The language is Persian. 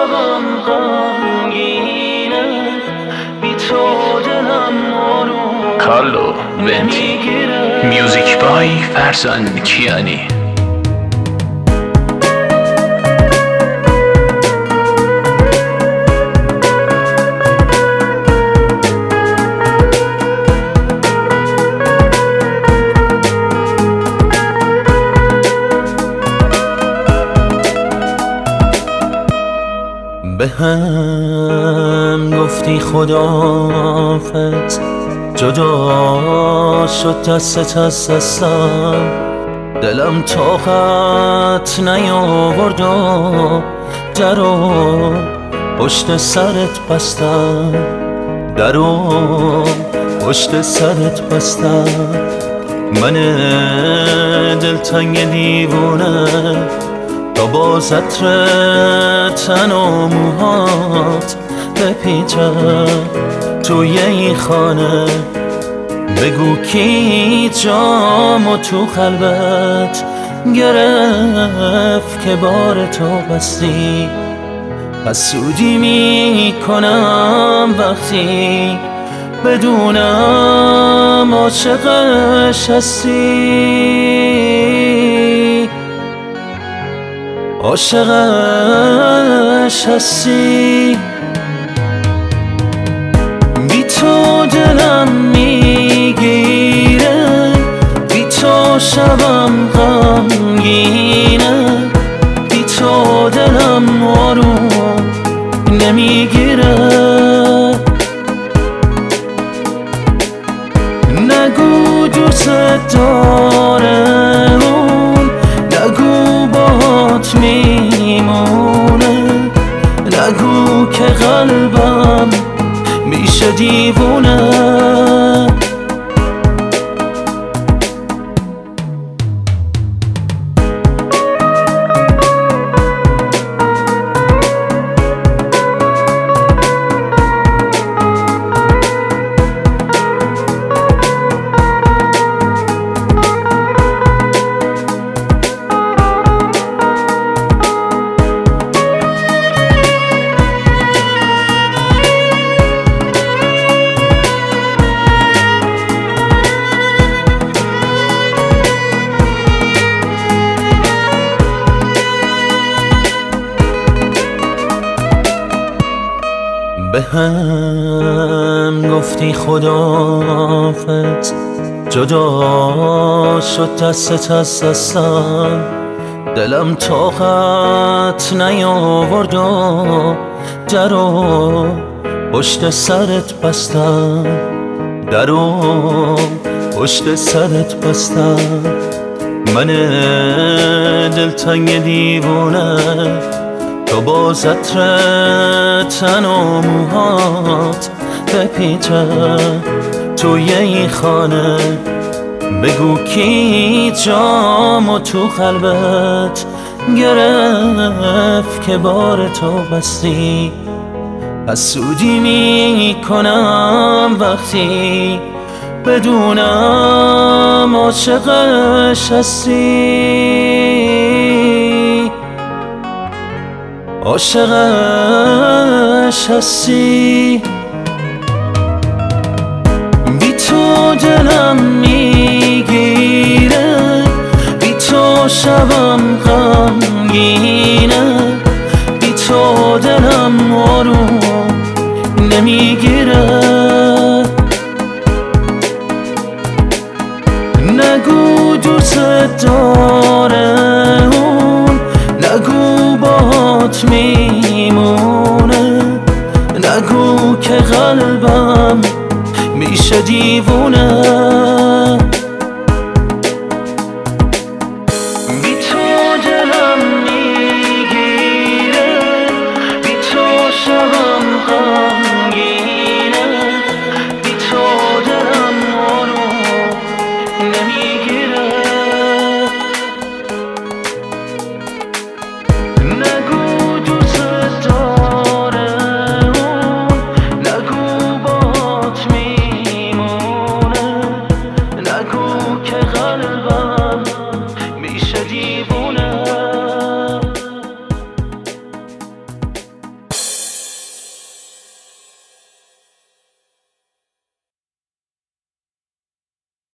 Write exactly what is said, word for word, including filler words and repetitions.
شبم غمگینه، بی تو دلم آروم کارلو ونتی، میوزیک بای فرزان کیانی. به هم گفتی خداحافظ، جدا شد دستت از دستم، دلم طاقت نیاورد و درو پشت سرت بستم، درو پشت سرت بستم. من دلتنگ دیوونه تا با عطر تن و موهات بپیچم توی این خانه، بگو کی جامو تو قلبت گرفت که بار تو بستی. حسودی میکنم وقتی بدونم عاشقش هستی، عاشقش هستی. بی تو دلم میگیره، بی تو شبم غمگینه، بی تو دلم آروم نمیگیره. نگو دوست داره اون، نگو باهات میمونه، نگو که قلبم میشه دیوونه. به هم گفتی خداحافظ، جدا شد دستت از دستم، دلم طاقت نیاورد و درو پشت سرت بستم، درو پشت سرت بستم. من دلتنگ دیوونه تا با عطر تن و موهات بپیچم توی این خانه، بگو کی جامو تو قلبت گرفت که بار تو بستی. حسودی میکنم وقتی بدونم عاشقش هستی، عاشقش هستی. بی تو دلم میگیره، بی تو شبم غمگینه، بی تو دلم آروم نمیگیره. نگو دوست داره اون، نگو باهات میمونه، نگو که قلبم میشه دیوونه.